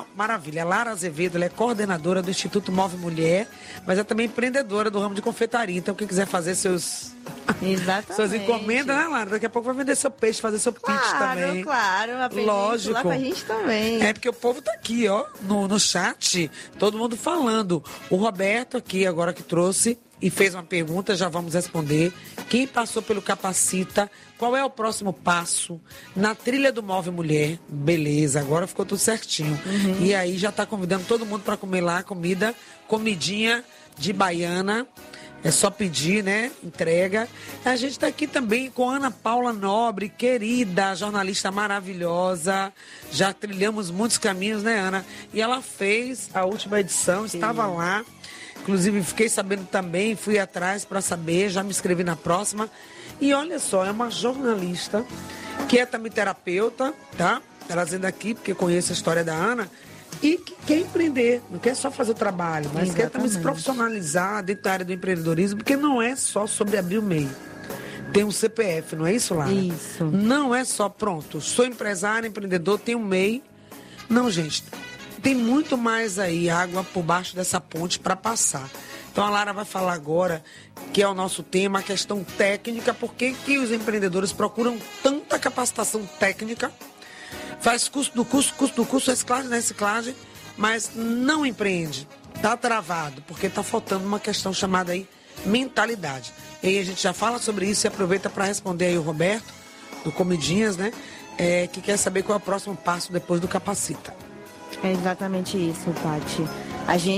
maravilha. A Lara Azevedo, ela é coordenadora do Instituto Move Mulher, mas é também empreendedora do ramo de confeitaria. Então, quem quiser fazer suas encomendas, né, Lara? Daqui a pouco vai vender seu peixe, fazer seu pitch também. Claro, lógico. Lá pra gente também. É porque o povo tá aqui, ó, no chat, todo mundo falando. O Roberto aqui, agora que trouxe e fez uma pergunta, já vamos responder. Quem passou pelo Capacita, qual é o próximo passo na trilha do Move Mulher? Beleza, agora ficou tudo certinho. E aí já tá convidando todo mundo para comer lá comidinha de baiana. É só pedir, né? Entrega. A gente está aqui também com Ana Paula Nobre, querida, jornalista maravilhosa. Já trilhamos muitos caminhos, né, Ana? E ela fez a última edição, estava lá. Inclusive, fiquei sabendo também, fui atrás para saber, já me inscrevi na próxima. E olha só, é uma jornalista que é também terapeuta, tá? Trazendo aqui, porque conheço a história da Ana. E que quer empreender, não quer só fazer o trabalho, mas quer também se profissionalizar dentro da área do empreendedorismo, porque não é só sobre abrir o MEI. Tem um CPF, não é isso, Lara? Isso. Não é só, pronto, sou empresário, empreendedor, tenho um MEI. Não, gente, tem muito mais aí, água por baixo dessa ponte para passar. Então a Lara vai falar agora, que é o nosso tema, a questão técnica, por que os empreendedores procuram tanta capacitação técnica, faz custo do curso, reciclagem, mas não empreende. Tá travado, porque tá faltando uma questão chamada aí mentalidade. E aí a gente já fala sobre isso e aproveita para responder aí o Roberto, do Comidinhas, né? Que quer saber qual é o próximo passo depois do Capacita. É exatamente isso, Paty. A gente